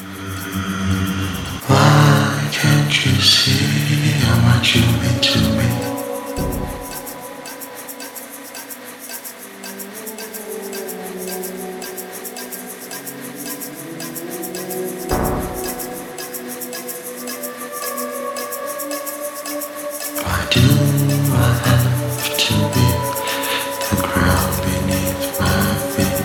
Why can't you see how much you mean to me? Why do I have to be the ground beneath my feet?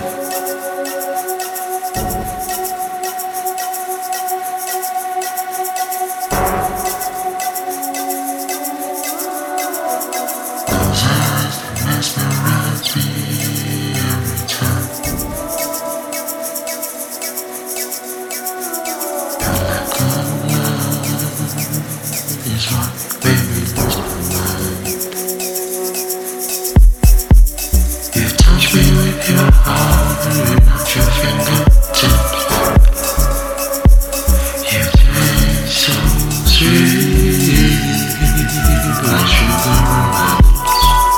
Those eyes that mesmerize me every time. Your lack of love is what baby lose my mind. You touch me with your heart and not your fingertips. You taste so sweet, like sugar and melons.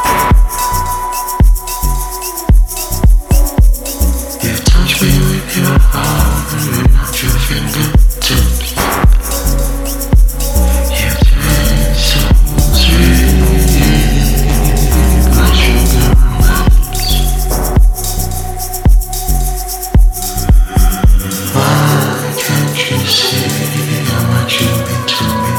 You touch me with your heart and not your fingertips. You taste so sweet, like sugar and melons. Why can't you see how much you mean to me?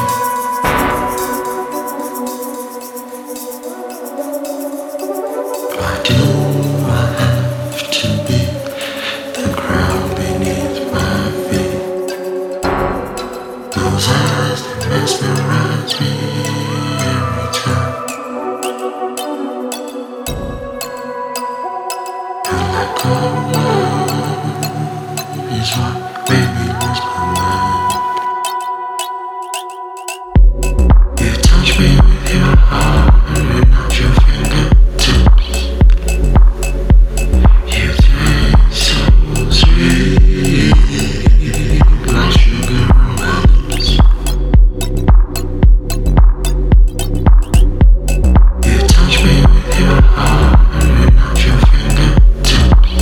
Why do I have to be the ground beneath my feet? Those eyes that mesmerize me every time. Your lack of love is what made me lose my mind. You touch me with your heart and not your fingertips. You taste so sweet, like sugar and melons. You touch me with your heart and not your fingertips.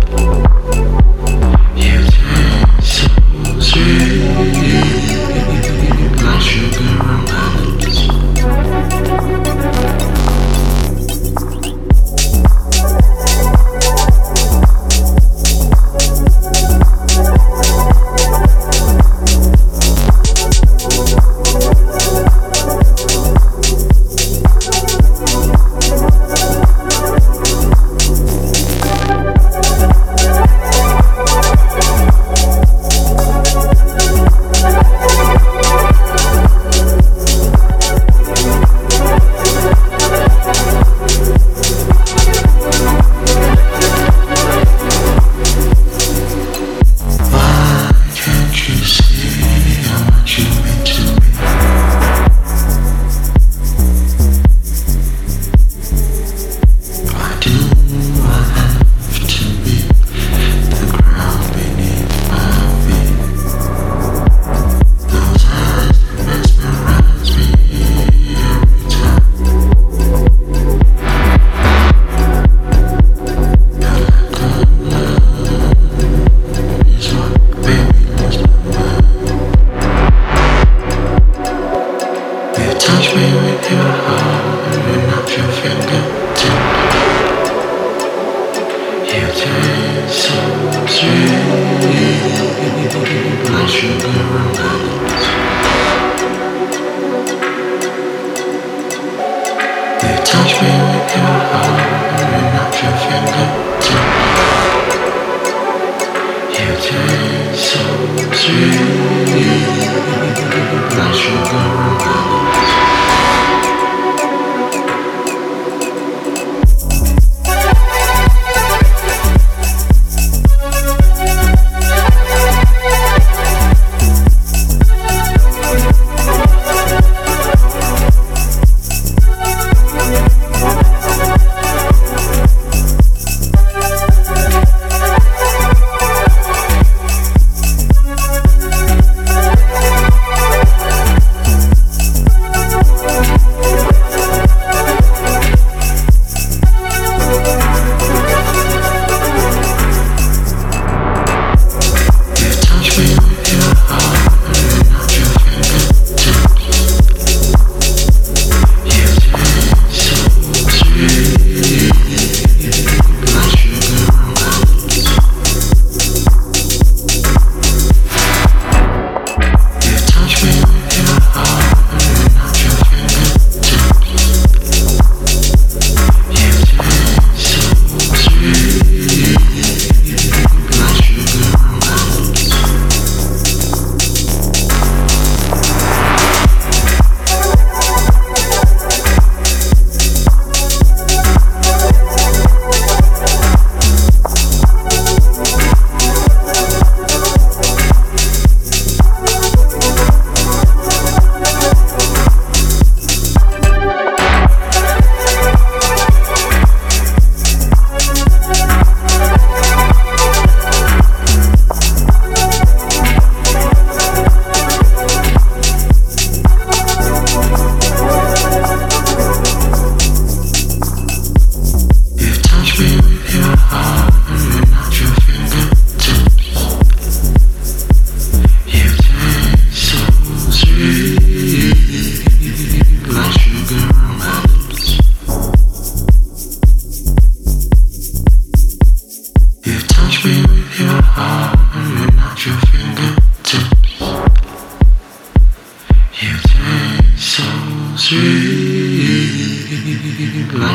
You taste so sweet, like sugar and melons. Why can't you see how much you mean to me? Why do I have to be the ground beneath my feet? Those eyes that mesmerize me every time. Your lack of love is what made me lose my mind. You touch me with your heart and not your fingertips. You taste so sweet, like sugar and melons. You touch me with your heart and not your fingertips. You taste so sweet, like sugar and melons.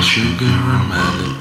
sugar or my